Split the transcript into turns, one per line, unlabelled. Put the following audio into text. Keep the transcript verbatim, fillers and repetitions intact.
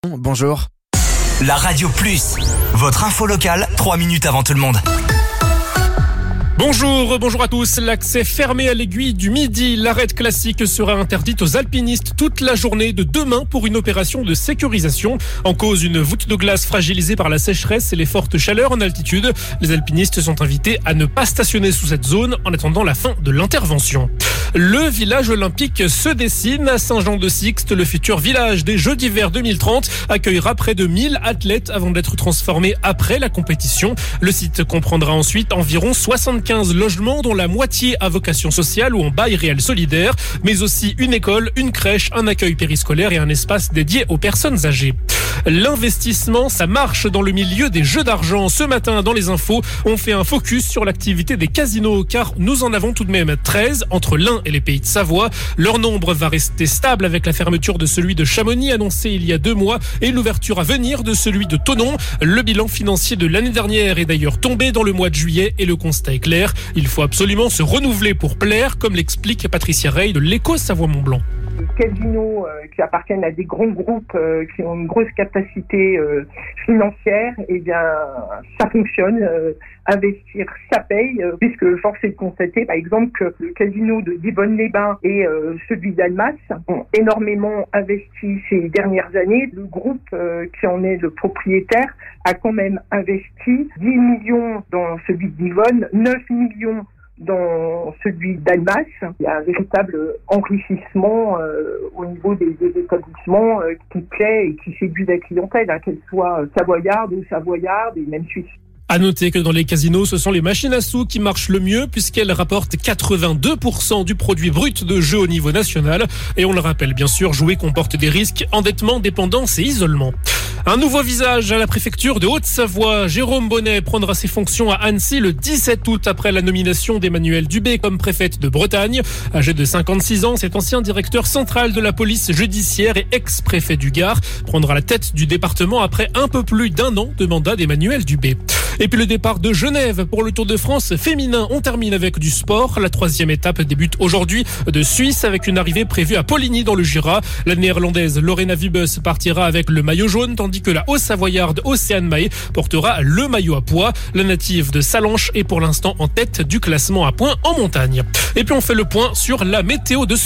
Bonjour.
La Radio Plus, votre info locale, trois minutes avant tout le monde.
Bonjour, bonjour à tous. L'accès fermé à l'aiguille du Midi. L'arête classique sera interdite aux alpinistes toute la journée de demain pour une opération de sécurisation. En cause, une voûte de glace fragilisée par la sécheresse et les fortes chaleurs en altitude. Les alpinistes sont invités à ne pas stationner sous cette zone en attendant la fin de l'intervention. Le village olympique se dessine à Saint-Jean-de-Sixte. Le futur village des Jeux d'hiver deux mille trente accueillera près de mille athlètes avant d'être transformé après la compétition. Le site comprendra ensuite environ soixante-quinze logements dont la moitié à vocation sociale ou en bail réel solidaire, mais aussi une école, une crèche, un accueil périscolaire et un espace dédié aux personnes âgées. L'investissement, ça marche dans le milieu des jeux d'argent. Ce matin, dans les infos, on fait un focus sur l'activité des casinos, car nous en avons tout de même treize entre l'Ain et les Pays de Savoie. Leur nombre va rester stable avec la fermeture de celui de Chamonix annoncé il y a deux mois et l'ouverture à venir de celui de Thonon. Le bilan financier de l'année dernière est d'ailleurs tombé dans le mois de juillet et le constat est clair. Il faut absolument se renouveler pour plaire, comme l'explique Patricia Rey de l'Éco Savoie-Mont-Blanc.
Les casinos euh, qui appartiennent à des grands groupes euh, qui ont une grosse capacité euh, financière, eh bien, ça fonctionne. Euh, investir, ça paye, euh, puisque force est de constater, par exemple, que le casino de Divonne-les-Bains et euh, celui d'Annemasse ont énormément investi ces dernières années. Le groupe euh, qui en est le propriétaire a quand même investi dix millions dans celui de Divonne, neuf millions dans celui d'Annemasse. Il y a un véritable enrichissement euh, au niveau des, des établissements euh, qui plaît et qui séduit la clientèle, hein, qu'elle soit savoyarde ou savoyarde et même suisse.
À noter que dans les casinos, ce sont les machines à sous qui marchent le mieux puisqu'elles rapportent quatre-vingt-deux pour cent du produit brut de jeu au niveau national. Et on le rappelle bien sûr, jouer comporte des risques, endettement, dépendance et isolement. Un nouveau visage à la préfecture de Haute-Savoie. Jérôme Bonnet prendra ses fonctions à Annecy le dix-sept août après la nomination d'Emmanuelle Dubé comme préfète de Bretagne. Âgé de cinquante-six ans, cet ancien directeur central de la police judiciaire et ex-préfet du Gard prendra la tête du département après un peu plus d'un an de mandat d'Emmanuelle Dubé. Et puis le départ de Genève pour le Tour de France féminin. On termine avec du sport. La troisième étape débute aujourd'hui de Suisse avec une arrivée prévue à Poligny dans le Jura. La néerlandaise Lorena Wiebes partira avec le maillot jaune tandis que la Haut-Savoyarde Océane Mahé portera le maillot à pois. La native de Sallanches est pour l'instant en tête du classement à points en montagne. Et puis on fait le point sur la météo de